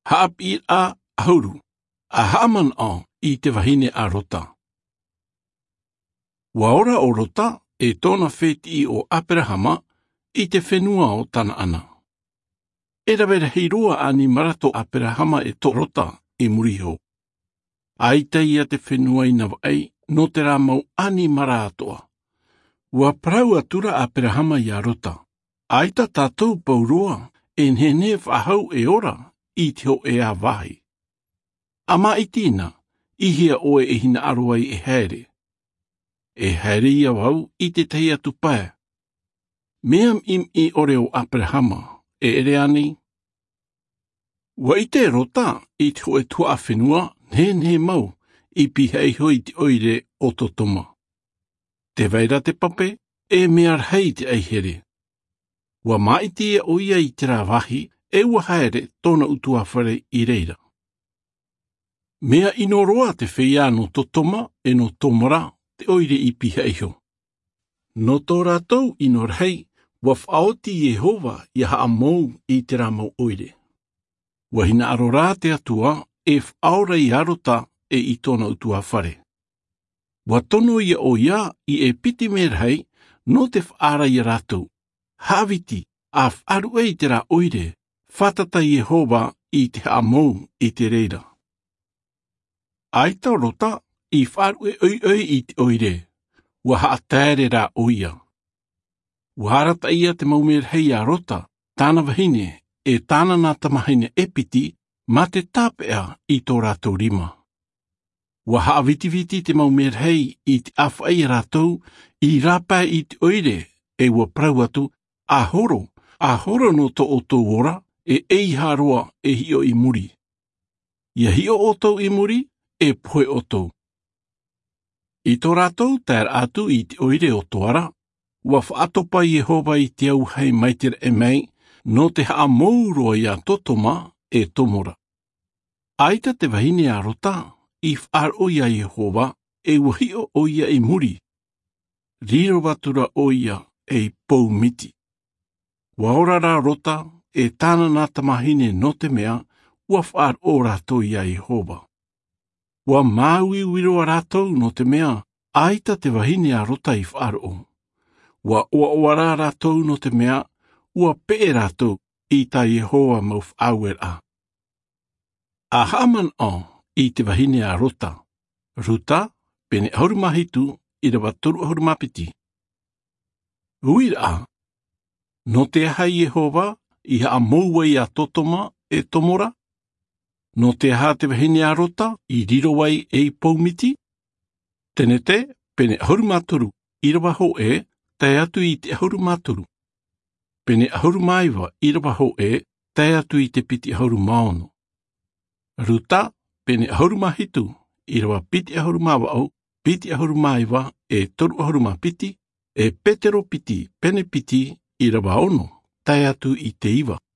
Haapi a hauru, a haaman o I te wahine a rota. Waora o rota e tōna wheti o Aperahama I te whenua o tana ana. E rawera heiroa ani marato Aperahama e tō rota I muriho. Aita ia te whenua I nawai no te rā mau ani maratoa. Wa prau atura Aperahama I a rota. Aita tātou pauroa e nene whahau e ora I te ho e a wahi. Ama I tīna, ihia oe e hina aruai e haere. E haere ia wau I te teia tupae. Meam im I ore o Aperahama, e ere ani. Wa I te rota I te ho e tua a whenua, ne mau, I pihei hoi te oire o totoma. Te veira te pape, e mea hei te aihere. Wa maiti e oia I te rāwahi, e ua haere tōna utua whare I reira. Mea inoroa te whia no totoma e no tomara te oire I piheiho. No tō rātou inorhei, wa whaoti Jehova I haa mou I te rāmau oire. Wa hina arorā te atua e whaora I arota e I tōna utua whare. Wa tono ia o ia I e piti merhei no te whaara I rātou. Hāwiti a wharu e I te rā oire, whatata Jehova I te haa mou I te reira. Aita rota I wharu e oi I te oire, wa haa tēre rā oia. Warata ia te maumerhei a rota, tāna wahine e tāna nā tamahine epiti, ma te tāpea I tō rātou rima. Wa haa vitiviti te maumerhei I te awhai rātou, I rāpai I te oire, e wa prau atu, a horo no to o tō ora, e eiharoa e hio I muri. Ia hio o tō I muri, e poe o tō. I tō rātou tēr atu I te oire o tōara, wa whaatopa Jehova I te au hei maitere e mei, no te haa mauroa I a totoma e tomora. Aita te wahine a rota, I whaaro ia Jehova, e wahio o ia I muri. Riro watura o ia e pou miti. Waorara rota, e tāna nā tamahine no te mea, wa whaaro rātou ia Jehova. Wa maui wiroa rātou no te mea, aita te wahine a rota I whaaro. Wa oawara rātou no te mea, ua pē rātou I tā Jehova mau whaauer a. A haman o I te wahine a rota. Ruta, pene haurumahitu I rawa toru haurumapiti. Uira a. No te aha Jehova, I haa mouai a totoma e tomora. No te aha te wahine a rota, I rirowai e poumiti. Tenete, pene haurumatoru, I rawa ho e, tai atu I te haurumatoru. Pene haurumaiwa I rawa ho e, tai atu I te piti haurumaono. Ruta, pene haurumahitu, I rawa piti haurumawa au, piti haurumaiwa e toru haurumapiti, e petero piti, pene piti, I rawa ono, tai atu I te iwa.